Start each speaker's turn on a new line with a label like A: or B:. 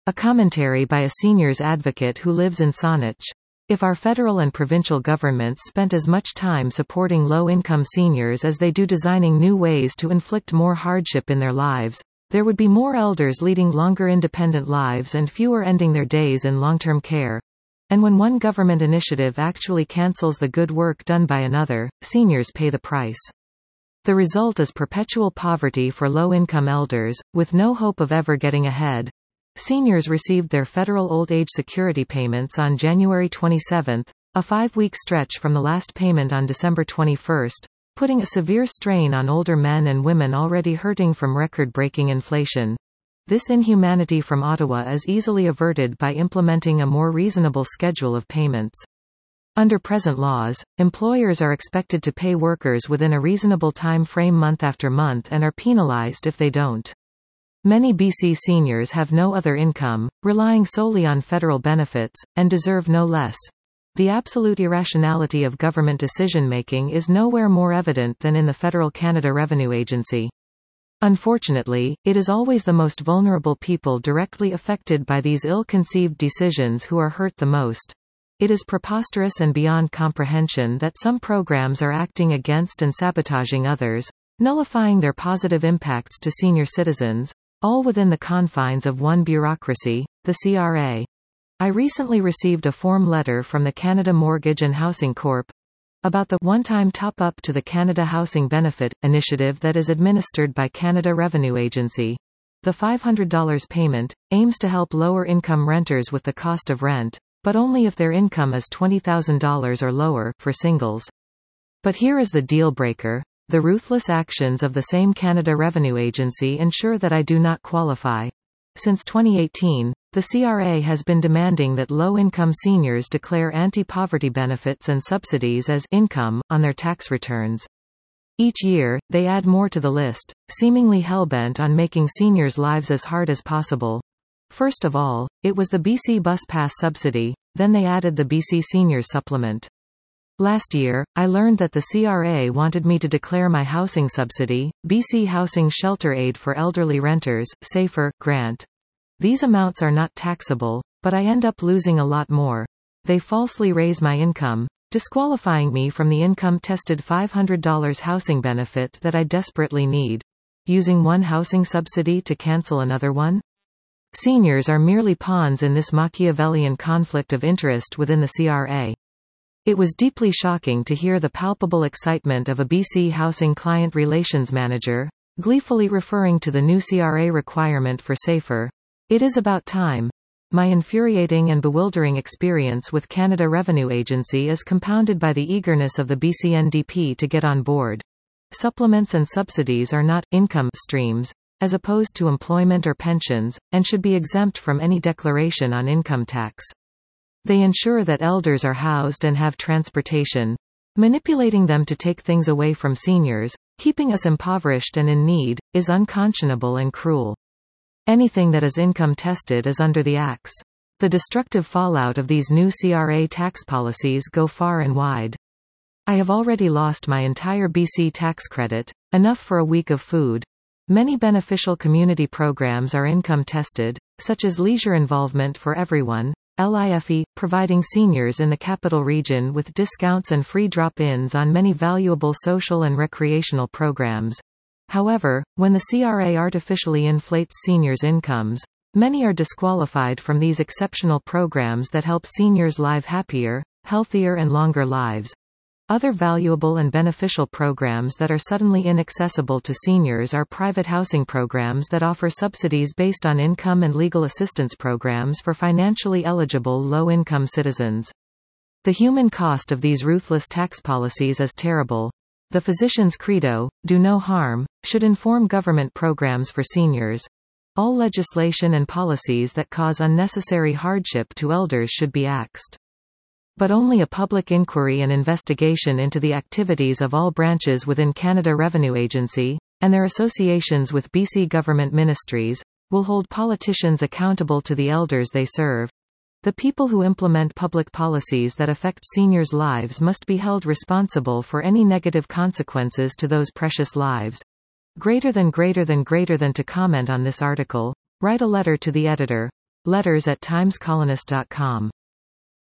A: A commentary by a seniors advocate who lives in Saanich. If our federal and provincial governments spent as much time supporting low-income seniors as they do designing new ways to inflict more hardship in their lives, there would be more elders leading longer independent lives and fewer ending their days in long-term care. And when one government initiative actually cancels the good work done by another, seniors pay the price. The result is perpetual poverty for low-income elders, with no hope of ever getting ahead. Seniors received their federal old age security payments on January 27, a 5-week stretch from the last payment on December 21, putting a severe strain on older men and women already hurting from record-breaking inflation. This inhumanity from Ottawa is easily averted by implementing a more reasonable schedule of payments. Under present laws, employers are expected to pay workers within a reasonable time frame month after month and are penalized if they don't. Many BC seniors have no other income, relying solely on federal benefits, and deserve no less. The absolute irrationality of government decision-making is nowhere more evident than in the Federal Canada Revenue Agency. Unfortunately, it is always the most vulnerable people directly affected by these ill-conceived decisions who are hurt the most. It is preposterous and beyond comprehension that some programs are acting against and sabotaging others, nullifying their positive impacts to senior citizens, all within the confines of one bureaucracy, the CRA. I recently received a form letter from the Canada Mortgage and Housing Corp. About the one-time top-up to the Canada Housing Benefit initiative that is administered by Canada Revenue Agency. The $500 payment aims to help lower-income renters with the cost of rent, but only if their income is $20,000 or lower, for singles. But here is the deal-breaker. The ruthless actions of the same Canada Revenue Agency ensure that I do not qualify. Since 2018, the CRA has been demanding that low-income seniors declare anti-poverty benefits and subsidies as income on their tax returns. Each year, they add more to the list, seemingly hell-bent on making seniors' lives as hard as possible. First of all, it was the BC Bus Pass subsidy, then they added the BC Seniors Supplement. Last year, I learned that the CRA wanted me to declare my housing subsidy, BC Housing Shelter Aid for Elderly Renters, SAFER, grant. These amounts are not taxable, but I end up losing a lot more. They falsely raise my income, disqualifying me from the income-tested $500 housing benefit that I desperately need. Using one housing subsidy to cancel another one? Seniors are merely pawns in this Machiavellian conflict of interest within the CRA. It was deeply shocking to hear the palpable excitement of a BC Housing Client Relations Manager, gleefully referring to the new CRA requirement for SAFER. It is about time. My infuriating and bewildering experience with Canada Revenue Agency is compounded by the eagerness of the BC NDP to get on board. Supplements and subsidies are not income streams, as opposed to employment or pensions, and should be exempt from any declaration on income tax. They ensure that elders are housed and have transportation. Manipulating them to take things away from seniors, keeping us impoverished and in need, is unconscionable and cruel. Anything that is income tested is under the axe. The destructive fallout of these new CRA tax policies go far and wide. I have already lost my entire BC tax credit, enough for a week of food. Many beneficial community programs are income tested, such as leisure involvement for everyone, LIFE, providing seniors in the capital region with discounts and free drop-ins on many valuable social and recreational programs. However, when the CRA artificially inflates seniors' incomes, many are disqualified from these exceptional programs that help seniors live happier, healthier and longer lives. Other valuable and beneficial programs that are suddenly inaccessible to seniors are private housing programs that offer subsidies based on income and legal assistance programs for financially eligible low-income citizens. The human cost of these ruthless tax policies is terrible. The physician's credo, do no harm, should inform government programs for seniors. All legislation and policies that cause unnecessary hardship to elders should be axed. But only a public inquiry and investigation into the activities of all branches within Canada Revenue Agency, and their associations with BC government ministries, will hold politicians accountable to the elders they serve. The people who implement public policies that affect seniors' lives must be held responsible for any negative consequences to those precious lives. Greater than to comment on this article, write a letter to the editor. Letters@timescolonist.com